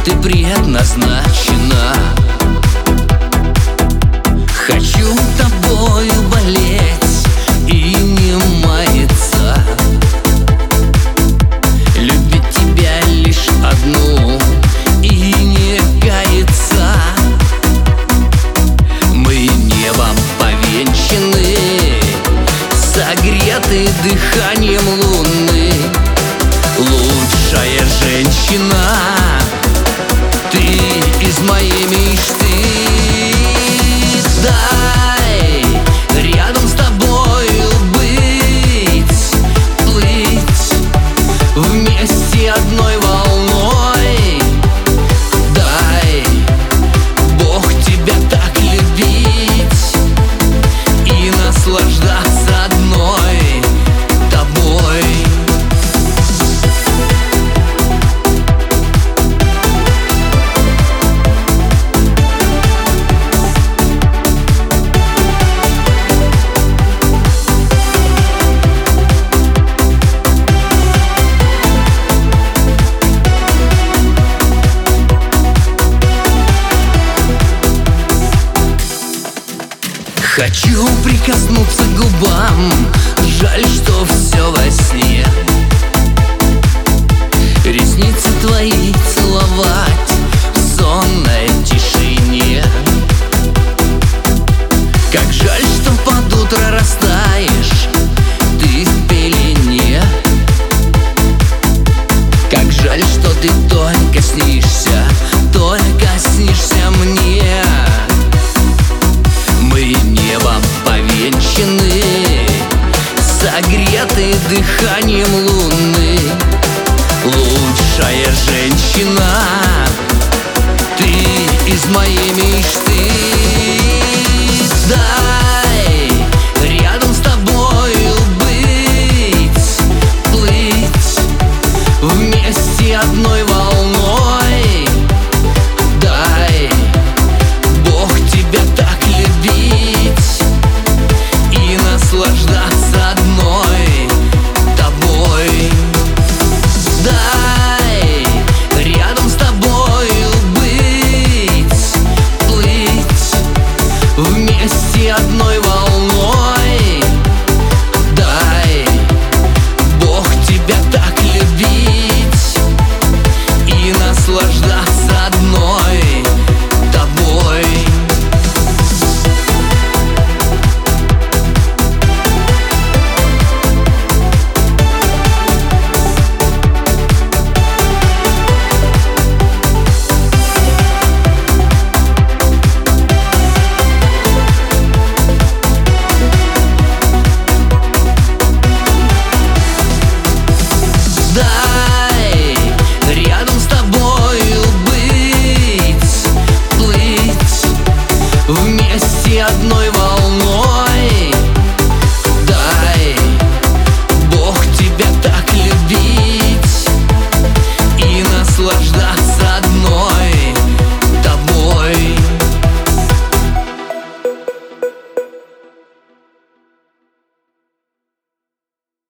ты предназначена. Хочу тобою болеть и не маяться, любить тебя лишь одну и не каяться. Мы небом повенчаны, согреты дыханием луны. Лучшая женщина, ты из моей мечты. Дай рядом с тобою быть, плыть вместе одной волной. Дай Бог тебя так любить и наслаждаться одной тобой. Хочу прикоснуться к губам, жаль, что все во сне. Ресницы твои целовать в сонной тишине. Как жаль, что под утро растаешь ты в пелене. Как жаль, что ты только снишься мне. Мы небом повенчаны, согреты дыханием луны. Лучшая женщина, ты из моей мечты.